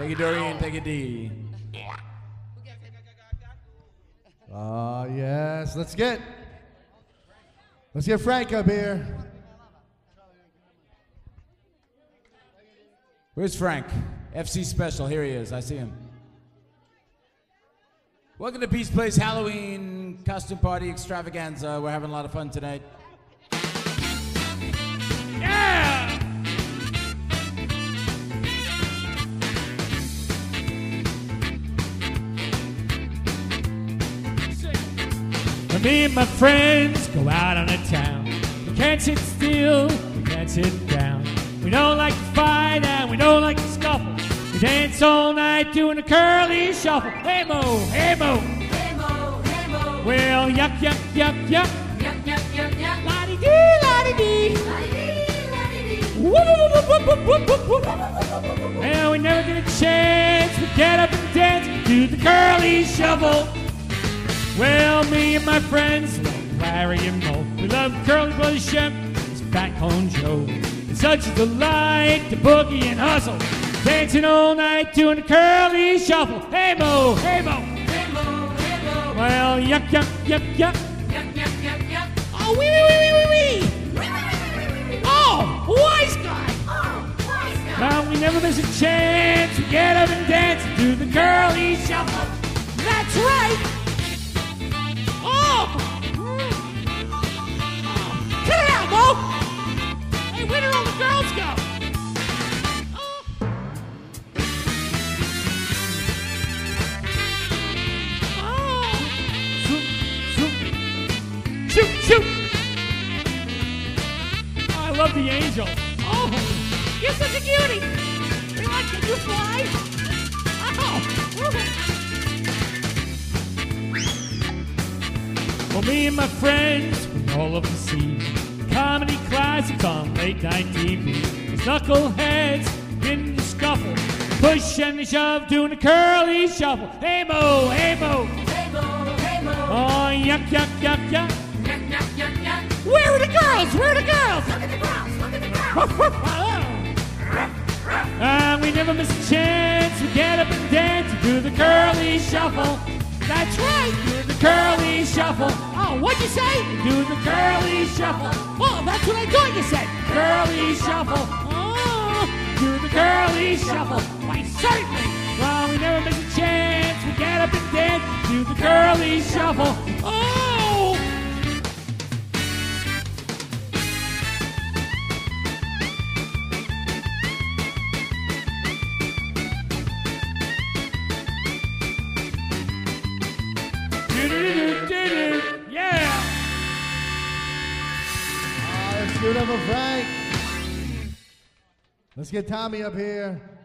Take it, Dorian. Take it, D. Yes. Let's get Frank up here. Where's Frank? FC Special. Here he is. I see him. Welcome to Peace Place Halloween costume party extravaganza. We're having a lot of fun tonight. Yeah! When me and my friends go out on a town, we can't sit still, we can't sit down. We don't like to fight and we don't like to scuffle. We dance all night doing a curly shuffle. Hey mo, hey mo, hey mo, hey mo. Well, yuck, yuck, yuck, yuck, yuck, yuck, yuck, yuck. La-dee-dee, la-dee-dee, la-dee-dee, la-dee-dee. Whoop, whoop, whoop, whoop, whoop, whoop, whoop. Well, we never get a chance. We get up and dance, do the curly shuffle. Well, me and my friends love Larry and Moe. We love Curly Brother Shemp, his Fat Cone Joe. It's such a delight to boogie and hustle, dancing all night doing a curly shuffle. Hey Mo, hey Mo, hey Mo, hey Mo. Well, yuck, yuck, yuck, yuck, yuck, yuck, yuck, yuck. Oh, wee, wee, wee, wee, wee, wee. Oh, wise guy. Oh, wise guy. Well, we never miss a chance. We get up and dance and do the curly shuffle. That's right. Cut it out, Mo! Hey, where did all the girls go? Shoot, shoot! Oh, I love the angel. Oh, you're such a cutie! We like, can you fly? Well, me and my friends, we're all over the scene. Comedy classics on late night TV. Those knuckleheads in the scuffle, push and shove, doing a curly shuffle. Hey Mo, hey Mo, hey Mo, hey Mo. Oh, yuck, yuck, yuck, yuck, yuck, yuck, yuck, yuck. Where are the girls? Where are the girls? Look at the girls, look at the girls. We never miss a chance. We get up and dance and do the curly shuffle. That's right, do the curly shuffle. Oh, what'd you say? Do the curly shuffle. Oh, that's what I thought you said. Curly shuffle. Oh, do the curly shuffle. Why, certainly. Well, we never miss a chance. We get up and dance, do the curly shuffle. Oh! Yeah! Let's give it up for Frank. Let's get Tommy up here.